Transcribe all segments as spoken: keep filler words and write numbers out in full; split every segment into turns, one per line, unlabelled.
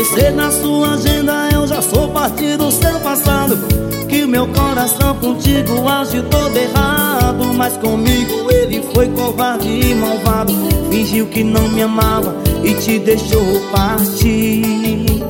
Eu sei na sua agenda, eu já sou parte do seu passado, que meu coração contigo agiu todo errado. Mas comigo ele foi covarde e malvado, fingiu que não me amava e te deixou partir.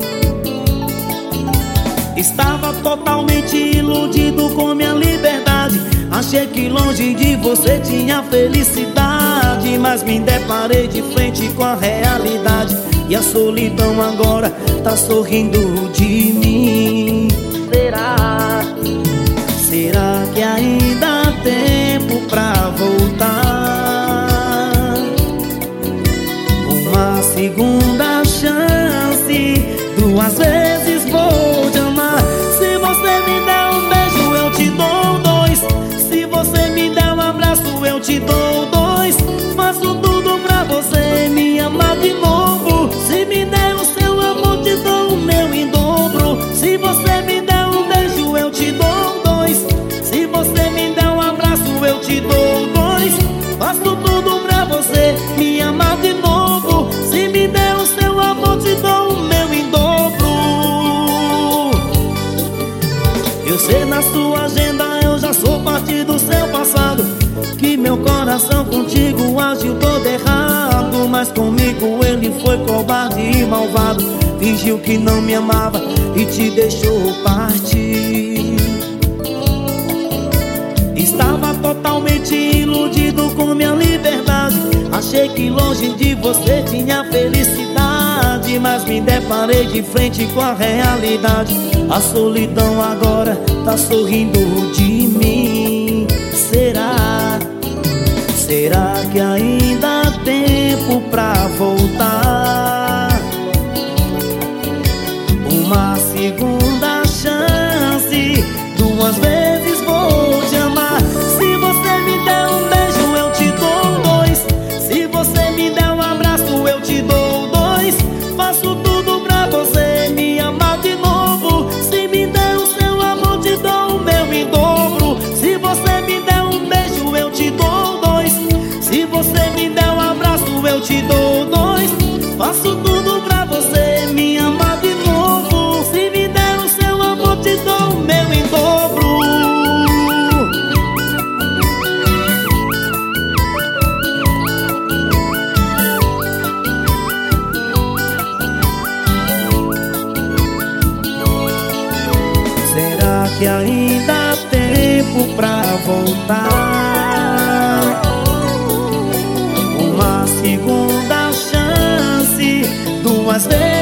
Estava totalmente iludido com minha liberdade, achei que longe de você tinha felicidade. Mas me deparei de frente com a realidade, e a solidão agora tá sorrindo de mim. Será? Será que ainda há tempo pra voltar? Uma segunda chance, duas vezes vou te amar. Se você me der um beijo, eu te dou dois. Se você me der um abraço, eu te dou dois. Faço tudo pra você me amar de novo. Se me der o seu amor, te dou o meu em dobro. Se você me der um beijo, eu te dou dois. Se você me der um abraço, eu te dou dois. Faço tudo pra você me amar de novo. Se me der o seu amor, te dou o meu em dobro. Eu sei na sua agenda, eu já sou parte do seu passado, que meu coração contigo agiu todo errado. Mas comigo ele foi covarde e malvado, fingiu que não me amava e te deixou partir. Estava totalmente iludido com minha liberdade, achei que longe de você tinha felicidade. Mas me deparei de frente com a realidade, a solidão agora tá sorrindo de mim. Será? Será que ainda há tempo pra voltar? Uma segunda chance, duas vezes vou te amar. Se você me der um beijo, eu te dou dois. Se você me der um abraço, eu te dou dois. Faço tudo pra você me amar de novo. Se me der o seu amor, te dou o meu em dobro. Se você me der um beijo, eu te dou dois. Se você me der um abraço, eu te dou dois. Faço tudo pra você me amar de novo. Se me der o seu amor, te dou o meu em dobro. Será que ainda há tempo pra voltar? Uma segunda chance, duas vezes